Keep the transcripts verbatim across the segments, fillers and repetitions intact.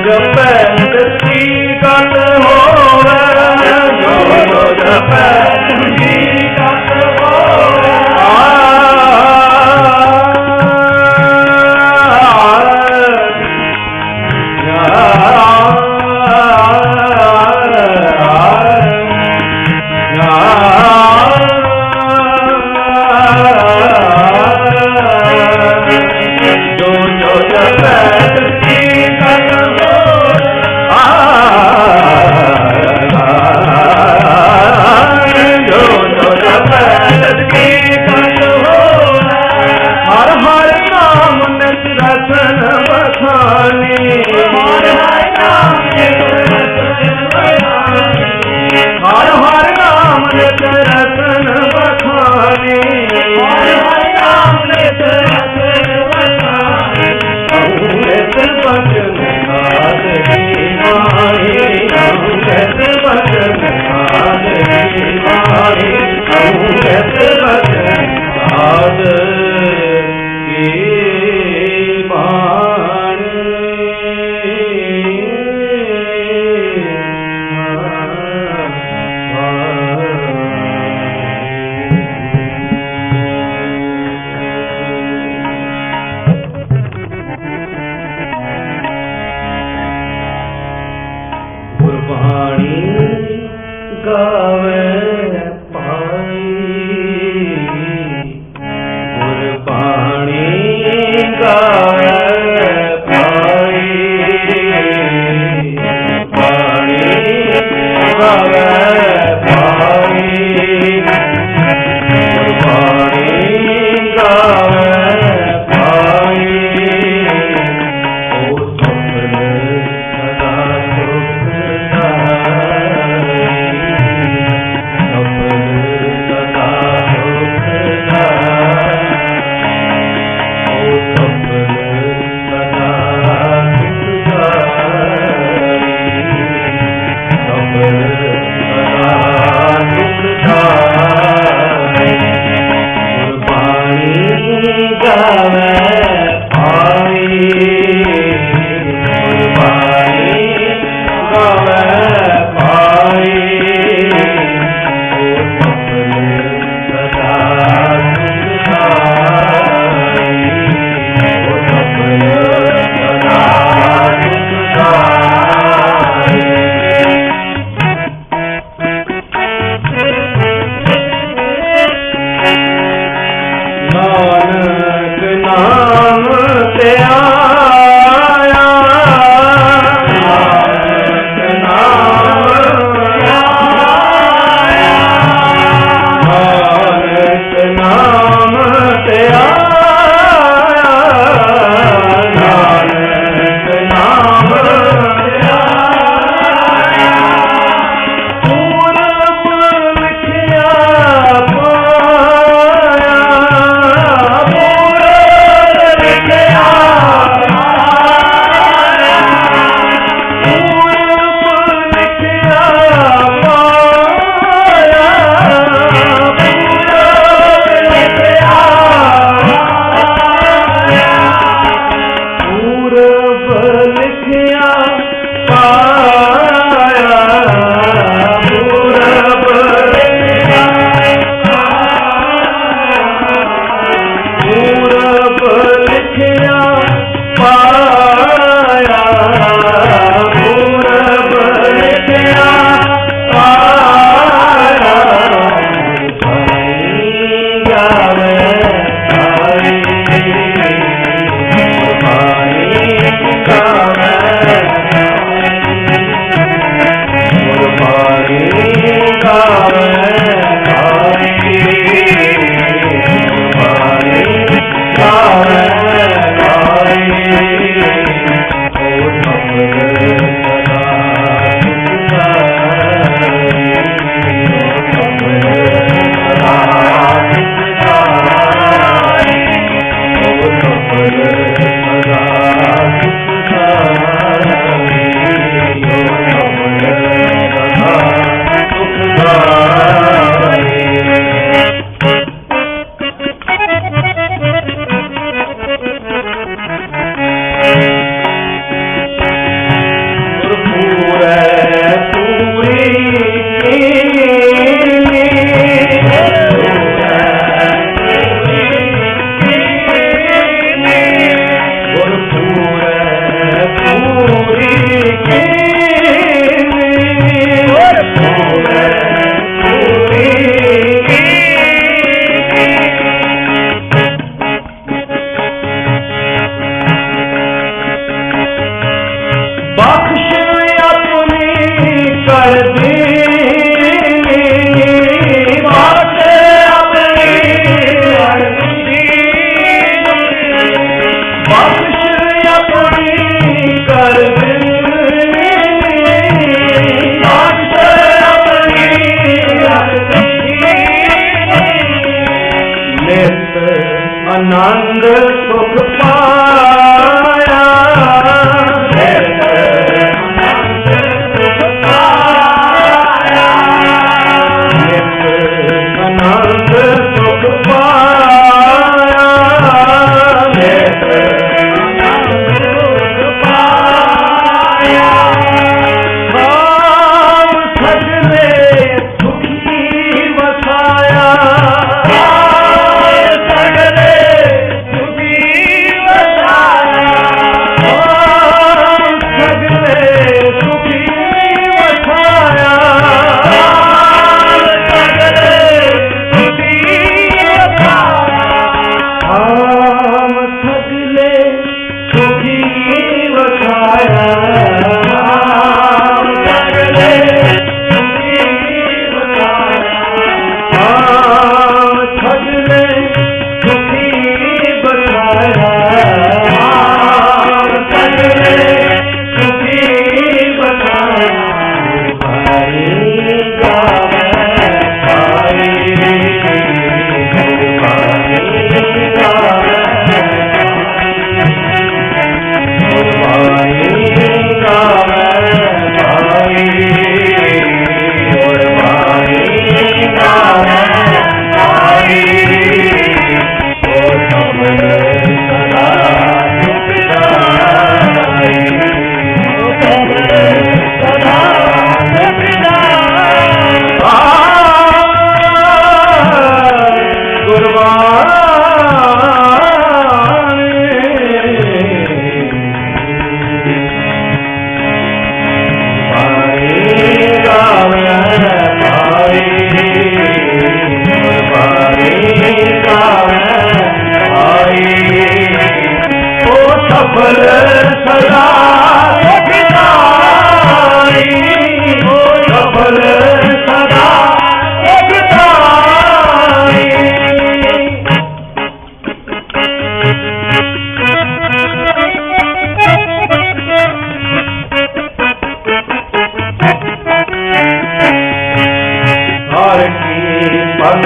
ਜਪੈ ਸੱਚੀ ਗਤ ਹੋਵੇ, ਜੋ ਜੋ ਜਪੈ ਸੱਚੀ ਗਤ ਹੋਵੇ।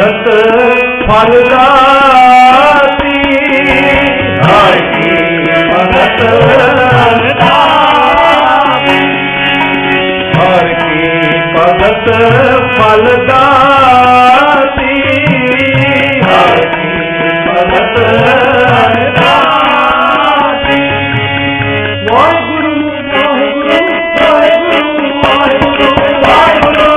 ਭਗਤ ਫਲਦਾਤੀ ਹਰ ਕੀ ਭਗਤ ਫਲਦਾਤੀ ਹਰ ਕੀ ਭਗਤ ਫਲਦਾਤੀ ਹਰ ਕੀ ਭਗਤ ਫਲਦਾਤੀ ਵਾਹਿਗੁਰੂ ਵਾਹਿਗੁਰੂ ਵਾਹਿਗੁਰੂ ਵਾਹਿਗੁਰੂ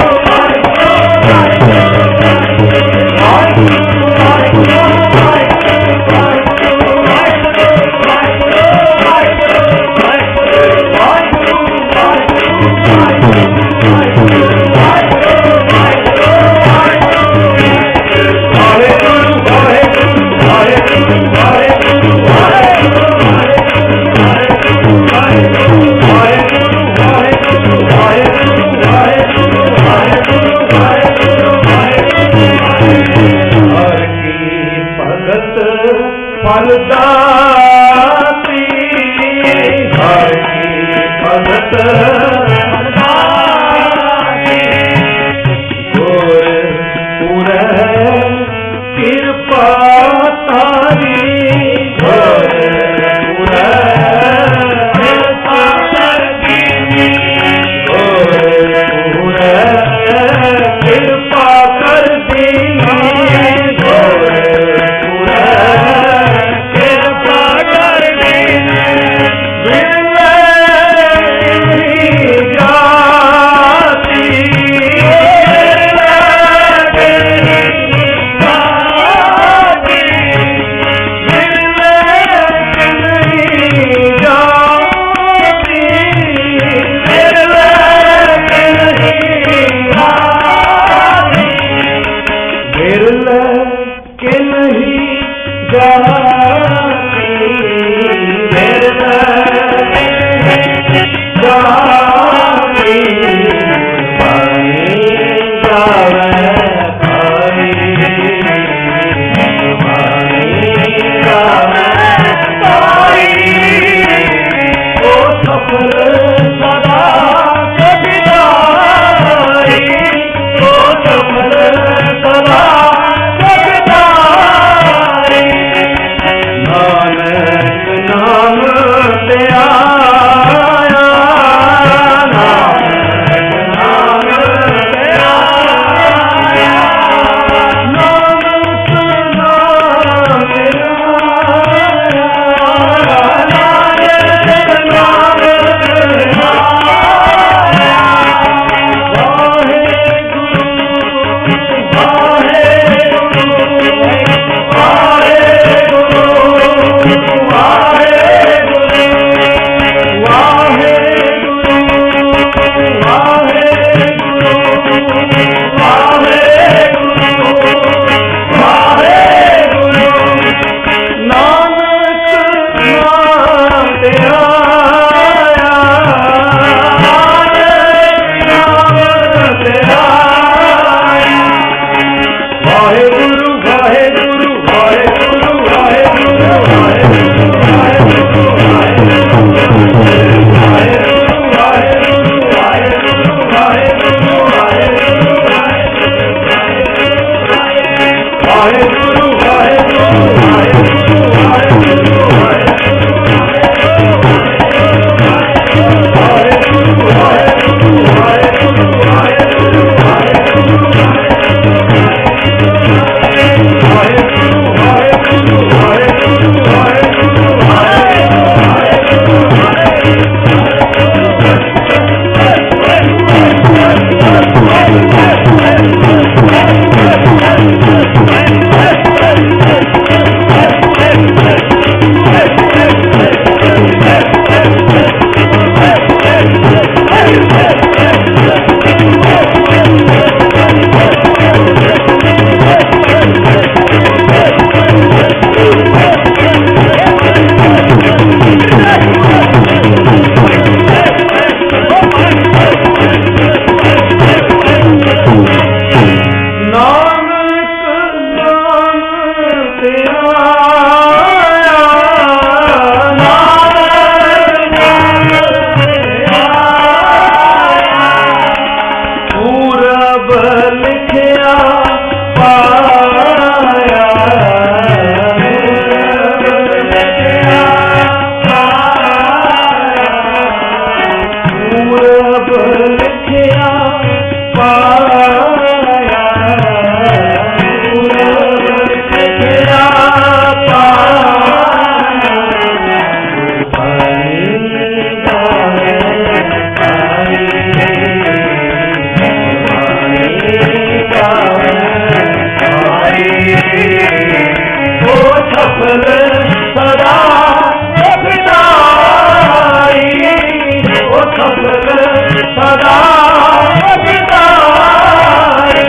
ਫਲਦਾਤੀ ਹਰ ਕੀ ਭਗਤ ਫਲਦਾਤੀ ਗੁਰ ਪੁਰੈ ਕਿਰਪਾ ਤਾਰੀ ਗੁਰ ਪੁਰੈ ਕਿਰਪਾ ਤਾਰੀ ਗੁਰ ਪੁਰੈ ਕਿਰਪਾ ਕਰਦੀ ਗੁਰ सफल सदा पिताई ओ सफल सदा पिताई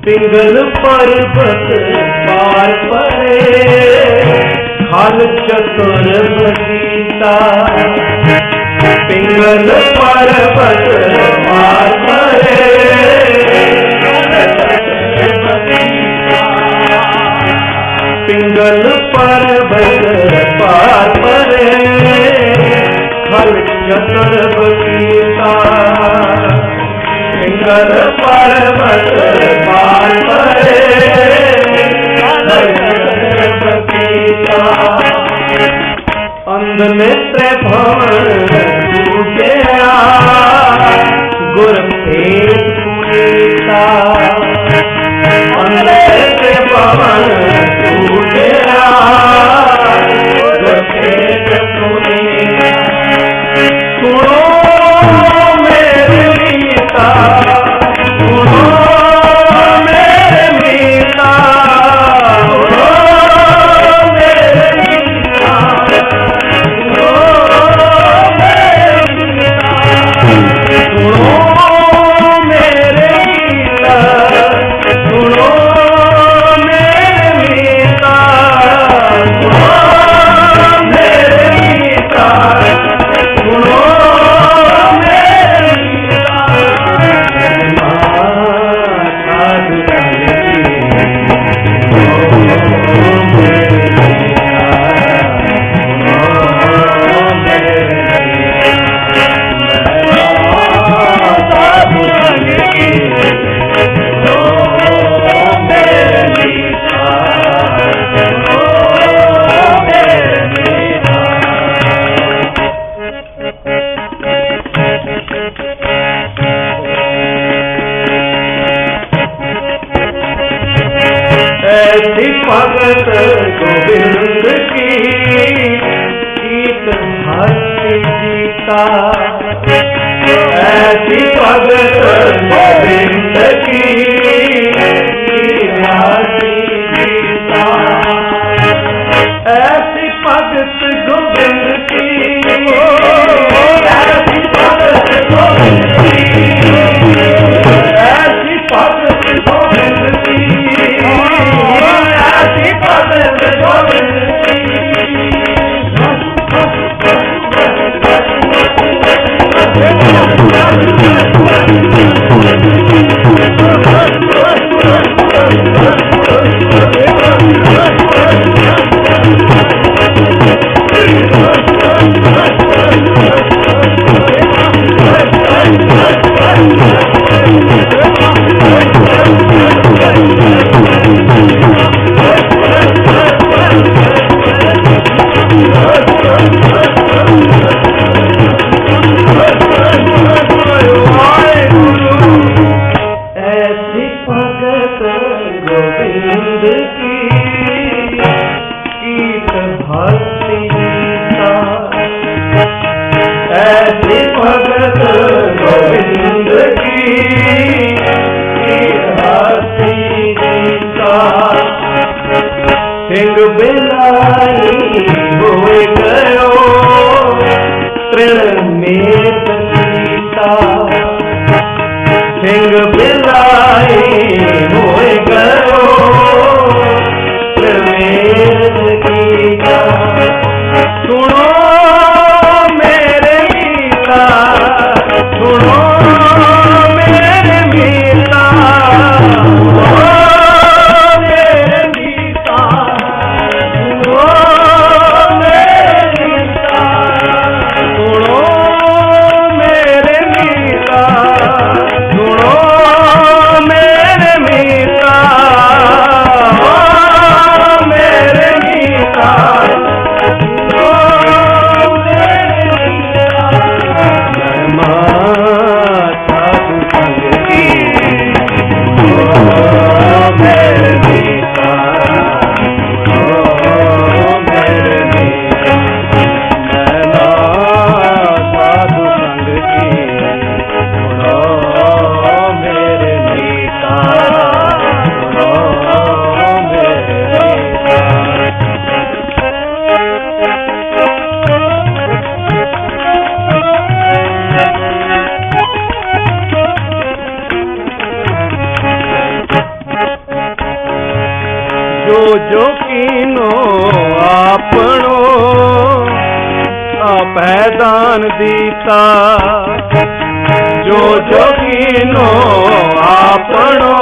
पिंगल पर्वत पार परे खाल चतुर बगीता। पिंगल पर्वत पार परे पिंगल पर्वत पार परे खाल चतुर बगीता। पिंगल पर्वत पार परे अंध नेत्र भवन टूटे गुर भेद पुनीता। अंध नेत्र भवन टूटे गुर भेद पुनीता। सुनो मेरे मीता, सुनो मेरे मीता, सुनो मेरे मीता, सुनो मेरे मीता, सुनो मेरे मीता, सुनो मेरे मीता, सुनो मेरे मीता, सुनो ऐसी भगत गोविंद की गीत भक्ति गीता। ऐसी भगत गोविंद की गीत भक्ति गीता। ऐसी भगत गोविंद की ऐसी भगत गोविंद की ऐसी भगत गोविंद की ऐसी भगत गोविंद की। ऐसी भगत गोविंद की गीत भक्ति गीता। ऐसी भगत गोविंद की गीत भक्ति गीता। हिंग बिलाई होए गयो तृण में सीता। हिंग बिलाई होए गयो त्रिवेद गीता। सुनो मेरे मीता, सुनो मेरे मीता, सुनो मेरे मीता, सुनो मेरे मीता, सुनो मेरे मीता, सुनो मीता जो जो कीनो आपनो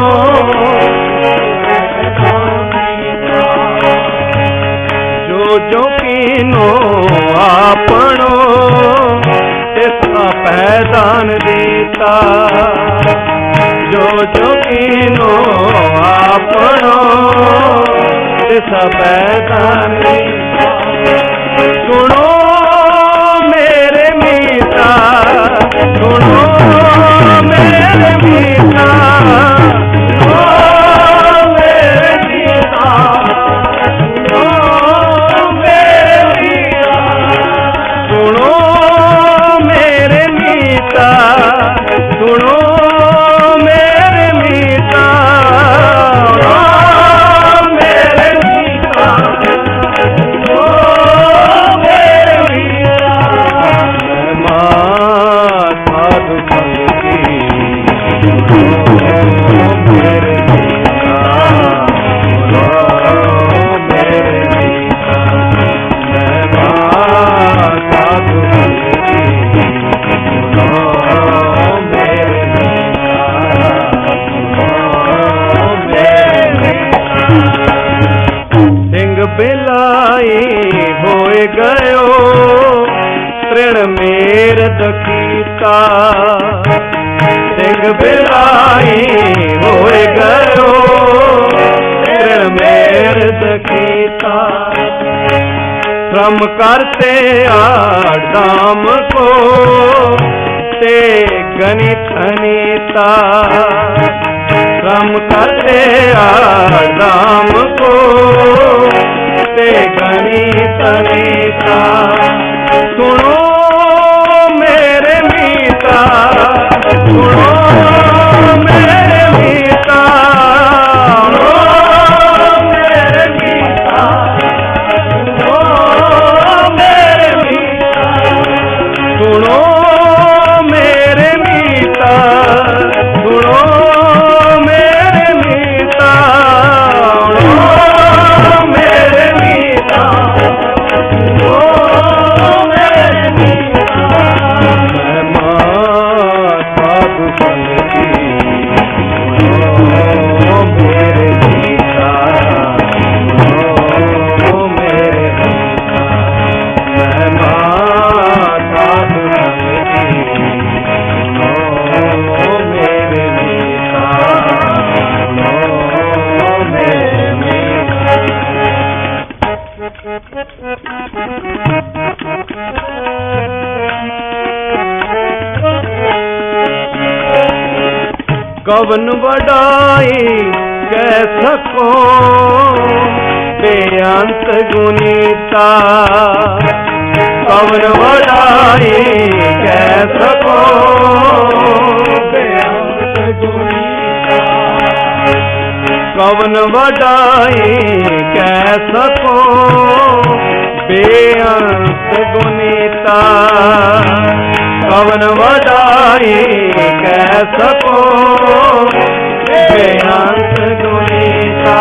जो जो कीनो आपनो तिसका पैदान दीता जो जो कीनो आपनो तिसका पैदान दीता सुनो मेरे मीता सुनो मेरे मीता सुनो मेरे मीता सुनो मेरे मीता सुनो मेरे मीता सुनो मेरे मीता मेरे मीता बिलाई होए गयो तृण मेर दखीता सिंह बिलाई होए गयो तृण मेर दखीता श्रम करते आदाम को ते गणित अनीता श्रम करते आदाम को ते गणित अनीता सुनो मेरे मीता सुनो मेरे मीता सुनो मेरे मीता सुनो मेरे मीता सुनो मेरे मीता सुनो मेरे मीता मेरे मीता कवन वडाई कह सको बेअंत गुनीता कवन वडाई कह सको बेअंत गुनीता कवन वडाई कह सको बेअंत गुनीता कवन वडाई कह सको बेअंत गुनीता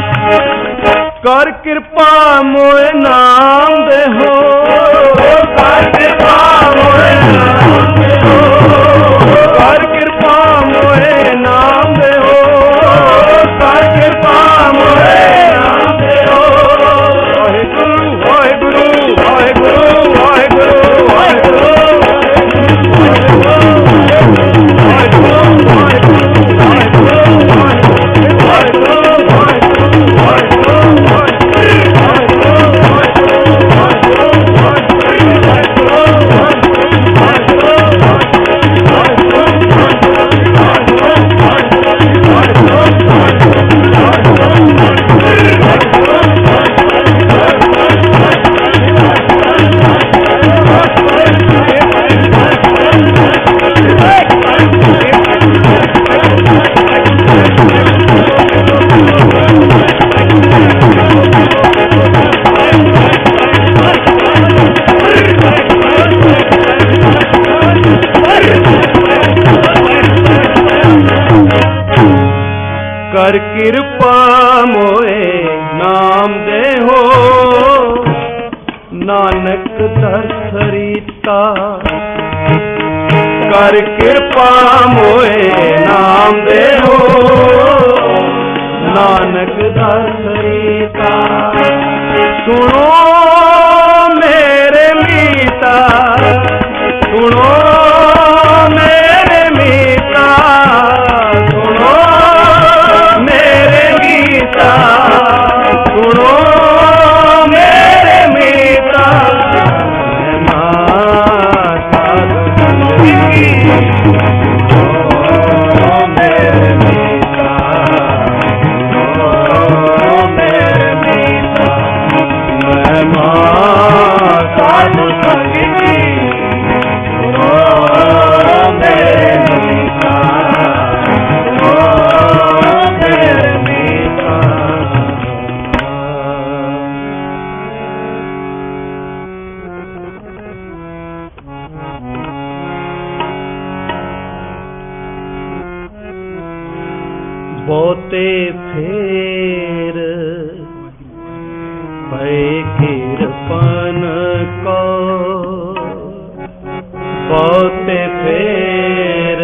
कर कृपा मोए नाम दे हो कर कृपा मोए नाम दे हो कर कृपा मोए नाम दे हो कर कृपा मोए नाम दे हो वाहिगुरु वाहिगुरु वाहिगुरु वाहिगुरु कर कृपा मोए नाम दे हो नानक दर्श रीता। कर कृपा मोए नाम दे हो नानक दास रीता सुनो मेरे मीता सुनो मेरे मीता सुनो मेरे मीता सुनो मेरे मीता बहुते फेर भय कृपन को बहुते फेर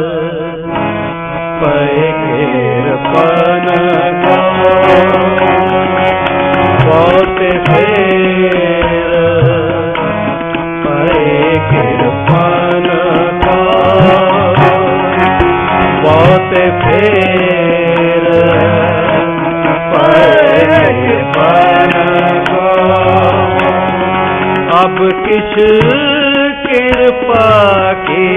भय कृपन को बहुते फेर भय कृपन को बहुते फेर अब किस कृपा की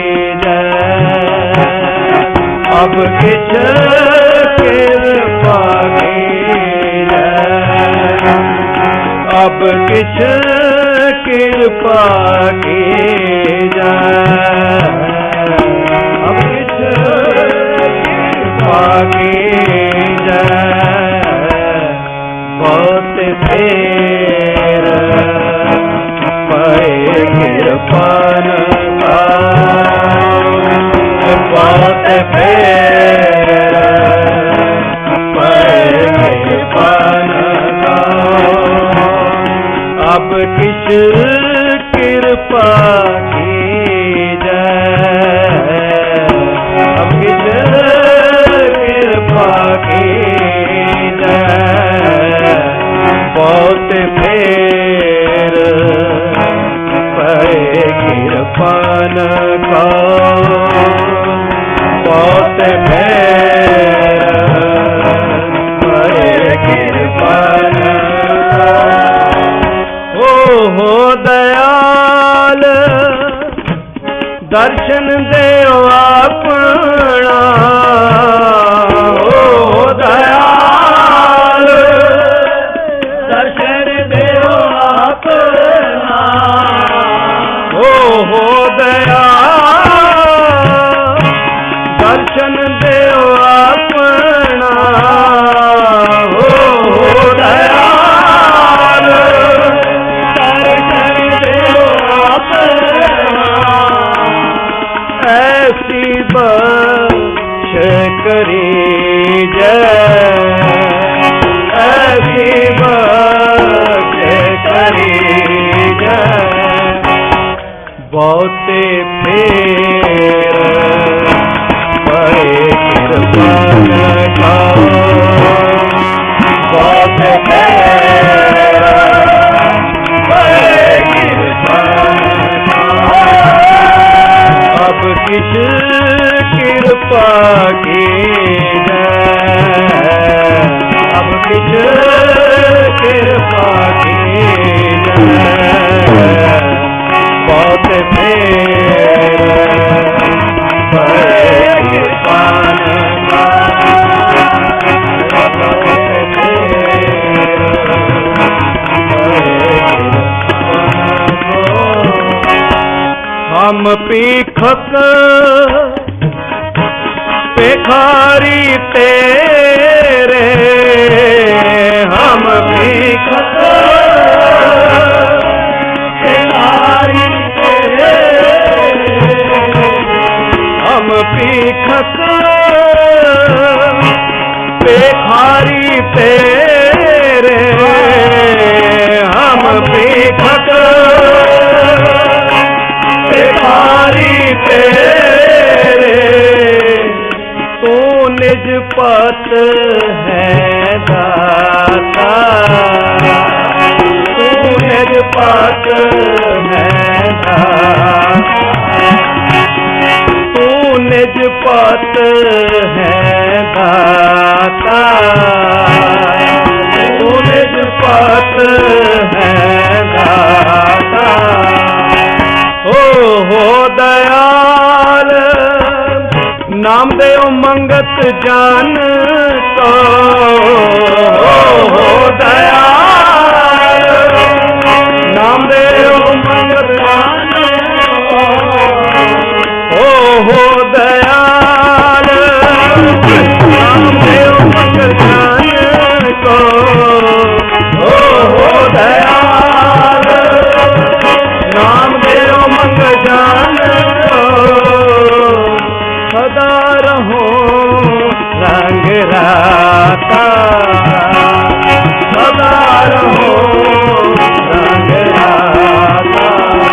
जय अब किस कृपा की जय अब किस कृपा की जय अब किस कृपा की जय बहुत फेर पए कृपन का बहुत फेर पए कृपन का अब किस कृपा की जय अब किस कृपा की जय बहुत फेर पए कृपन का बहुत फेर पए कृपन का ओ हो दयाल दर्शन देओ अपना ओ दयाल दर्शन देओ अपना ओ हो दयाल दर्शन देओ अपना ओ हो दयाल दर्शन देओ अपना ऐसी बख्श करी जय ऐसी बख्श करी जय बहुते फेर पए कृपन का बहुत फेर पए कृपन का अब किस कृपा की जय अब किस कृपा की जय बहुत फेर पए कृपन का हम पीखक पेखारी तेरे हम पीखक पेखारी तेरे हम पीखक पेखारी तेरे हम पीखक पेखारी तेरे पत है दाता, तू निज पत है दाता, तू निज पत है दाता, तू निज पत है दाता। हो हो दयाल नामदेव मंगत जान तो, हो हो दयाल नामदेव मंगत जान तो, हो हो दयाल नामदेव मंगत जान तो, हो हो दयाल नामदेव मंगत जान तो, सदा रहो रंग राता, सदा रहो रंग राता।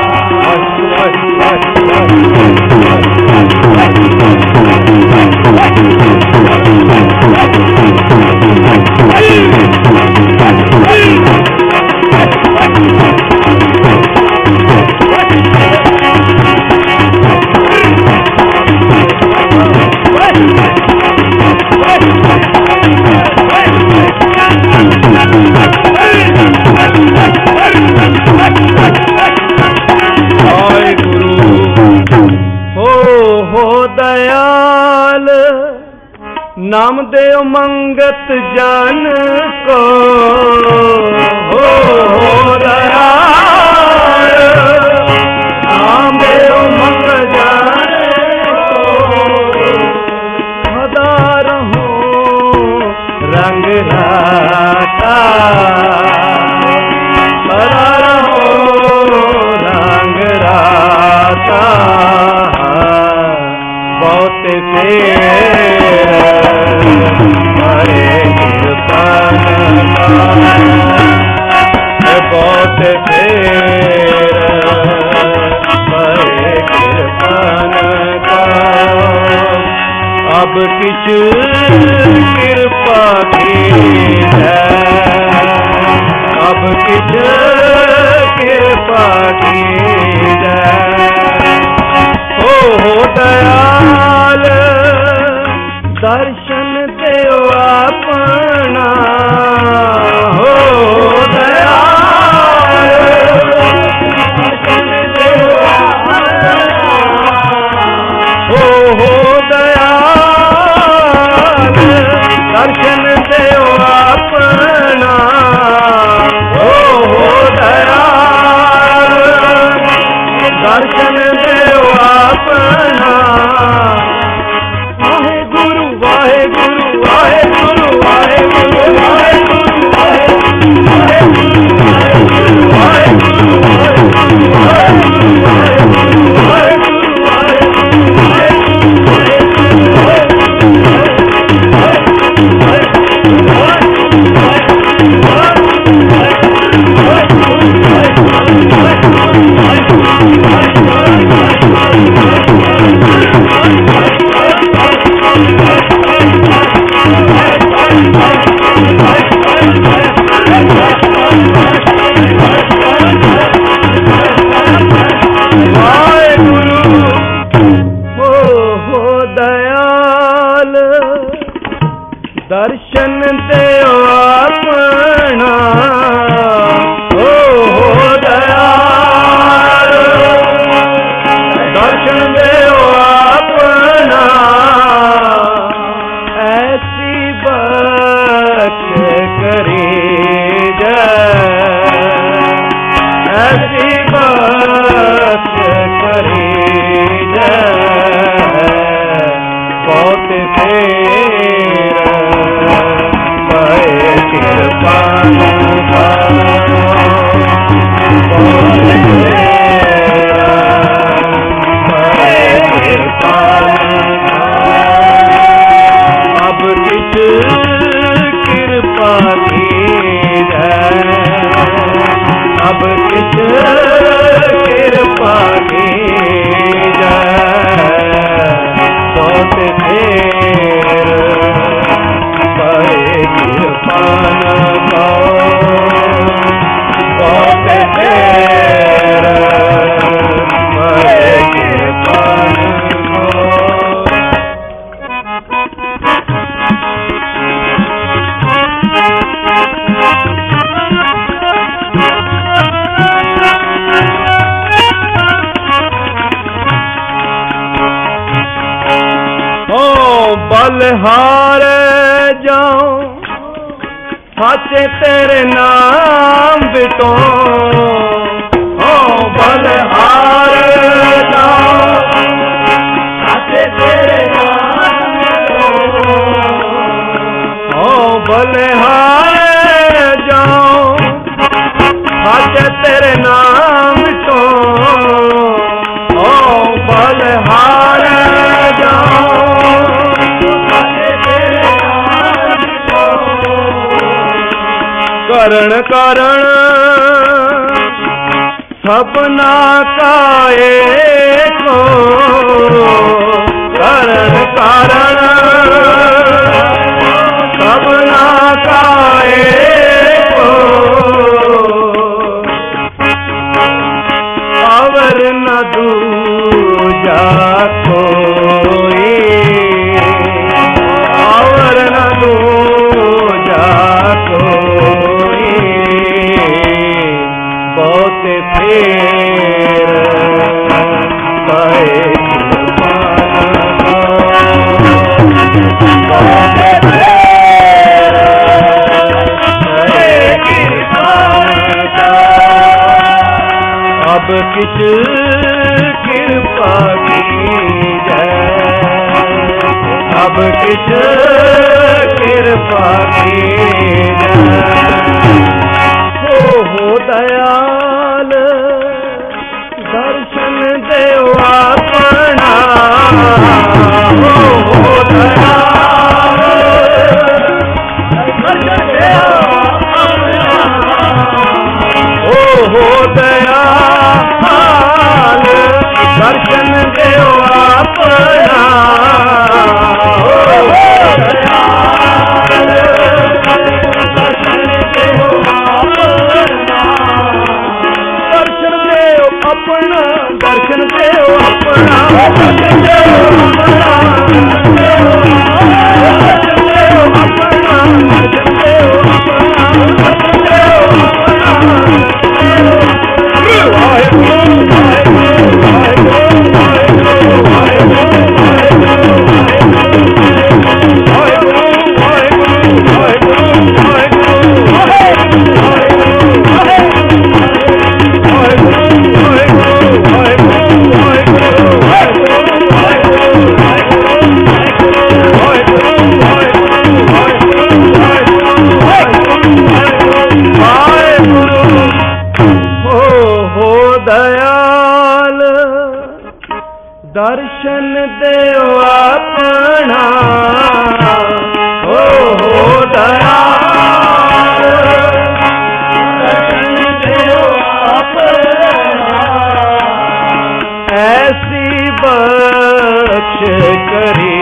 दयाल नामदेव मंगत जान को, हो हो दयाल नामदेव मंगत जान को, सदा रहो रंग राता, सदा रहो रंग राता। बहुत फेर हरे कृपन का, बहुत फेर हरे कृपन का, अब किछ कृपा की है, अब किछ कृपा की है। हो हो दयाल दर्शन देव अपना, हो दयाल दर्शन देव अपना, हो हो दयाल दर्शन देव अपना, हो हो दयाल दर्शन देव अपना। वाहे गुरु वाहे गुरु वाहे गुरु वाहे गुरु वाहे गुरु वाहे गुरु वाहे गुरु वाहे गुरु वाहे गुरु वाहे गुरु वाहे गुरु वाहे दर्शन देव अपना, हो हो दयाल दर्शन देव अपना। ऐसी बख्श करी जय, ऐसी बख्श करी जय। बहुत फेर बलहार जाऊं साचे तेरे नाम बिटो ओ बलहार जाऊं साचे तेरे नाम बिटो ओ बलहार जाऊं साचे तेरे नाम बिटो ओ बलहार करण कारण सपना का एको करण कारण सपना का एको अवर न दूजा कोई अवर न दूजा कोई बहुत फेर पाए अब किस कृपा की जय अब किस कृपा की जय हो हो दयाल दर्शन देव अपना हो हो दयाल दर्शन देव अपना हो हो दयाल दर्शन देव अपना हो हो दयाल दर्शन देव दर्शन देव अपना दर्शन देव अपना दर्शन देव अपना दर्शन देव अपना दर्शन देव अपना दर्शन देव अपना वाहेगुरु वाहेगुरु दयाल दर्शन देव अपना हो हो दयाल दर्शन देव अपना ऐसी बख्श करी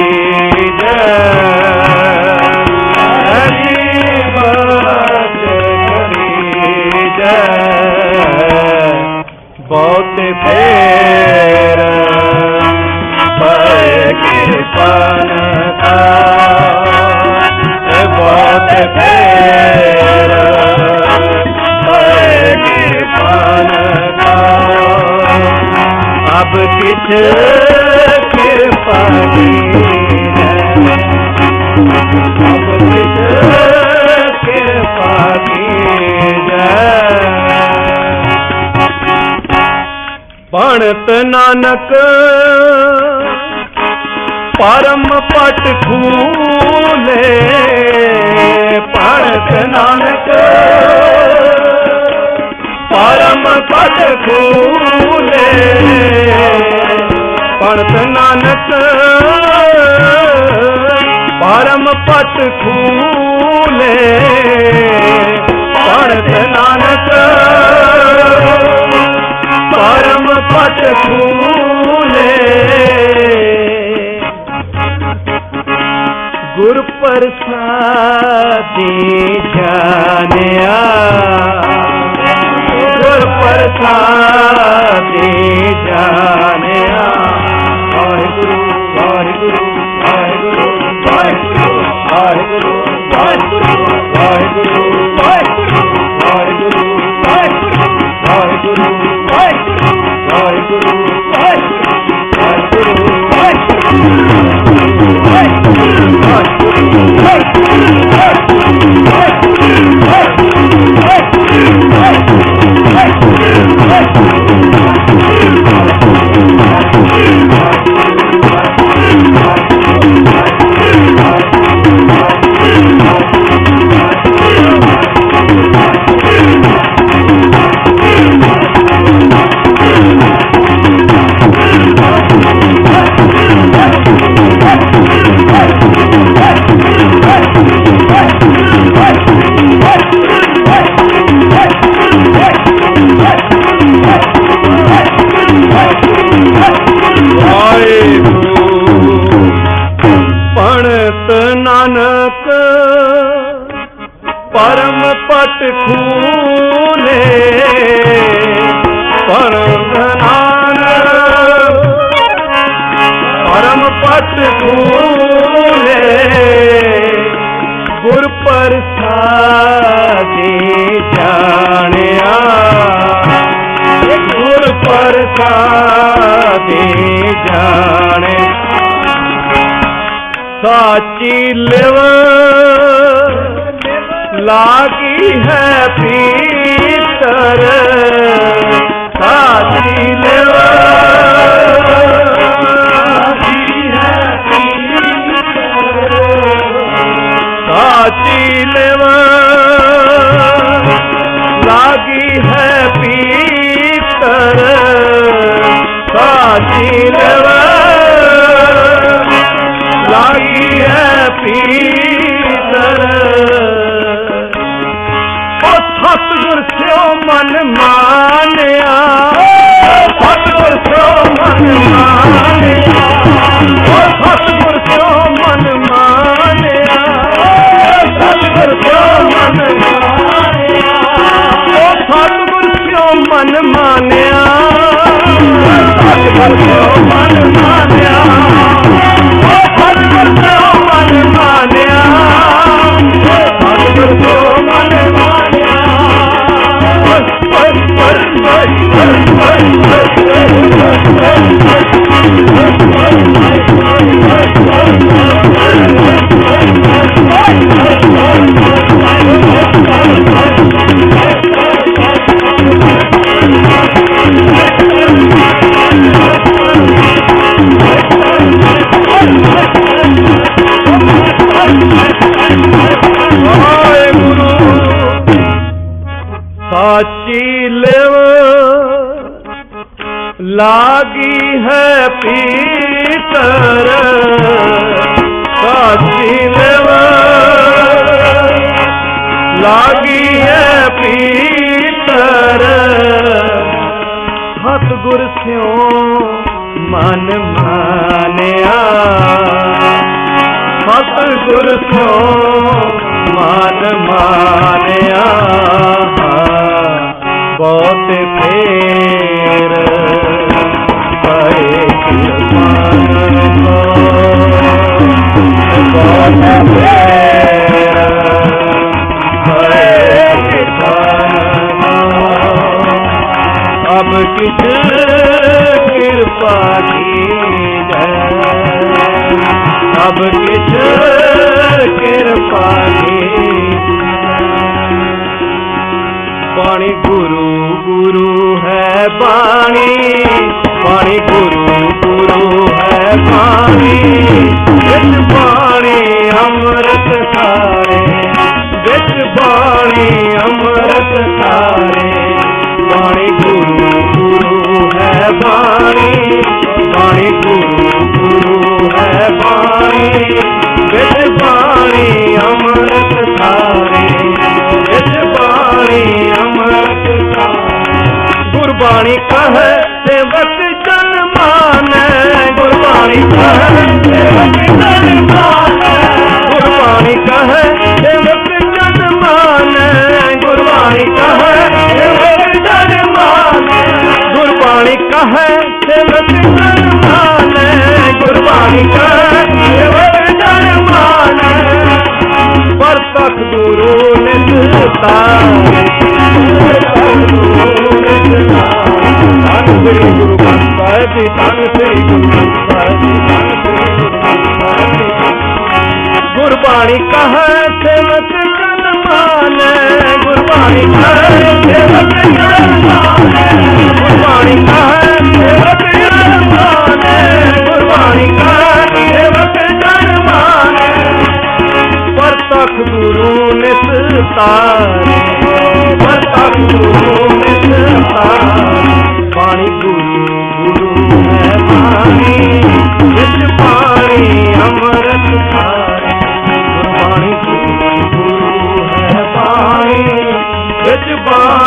ऐसी बख्श करी बहुत फेर पाए कृपन का बहुत फेर पाए कृपन का अब किस कृपा की अब किस कृपा की पणत नानक परम पट खूले पणत नानक परम पट खूले पणत नानक परम पट खूले पणत नानक परम पट खूले गुर प्रसादी जानिया गुर प्रसादी जानिया वाहिगुरु वाहिगुरु वाहिगुरु वाहिगुरु वाहिगुरु वाहिगुरु वाहिगुरु वाहिगुरु वाहिगुरु वाहिगुरु वाहिगुरु वाहिगुरु वाहिगुरु वाहिगुरु वाहिगुरु वाहिगुरु खूले परम धनान परम पट खूले गुर प्रसादे जानिया गुर प्रसादे जाने साची लिव लागी है पीतर साची लिव साची लिव लागी है पीतर साची लिव लागी है पीतर सतगुर स्यो मन मानिया सतगुर स्यो मन मानिया सतगुर स्यो मन मानिया सतगुर स्यो मन मानिया सतगुर स्यो मन मानिया सतगुर स्यो मन मानिया सतगुर स्यो मन मानिया सतगुर स्यो मन मानिया साची लिव लागी है पीतर साची लिव लागी है पीतर सतगुर स्यो मन मानिया सतगुर स्यो मन मानिया बहुत फेर पाए कृपान को बहुत फेर पाए कृपान अब किस कृपा की अब किस कृपा की पानी गुरु गुरु है पानी पानी गुरु गुरु है पानी बिच पानी अमृत सारे बिच पानी अमृत सारे पानी गुरु गुरु है पानी पानी गुरु गुरु है पानी बिच पानी अमृत सारे बिच पानी गुरबाणी कह सेवक जन माने गुरबाणी कह सेवक जन माने गुरबाणी कह सेवक जन माने गुरबाणी कह सेवक जन माने गुरबाणी कह सेवक जन माने गुरबाणी कह सेवक जन माने पर तख गुरु निता धन श्री गुरु ग्रंथ साहिब जी धन श्री गुरु ग्रंथ साहिब जी धन श्री गुरु ग्रंथ साहिब जी गुरबाणी कह सेवक जन माने गुरबाणी कह सेवक जन माने गुरबाणी कह सेवक जन माने गुरबाणी कह सेवक जन माने परतख गुरु नित तारे परतख गुरु नित तारे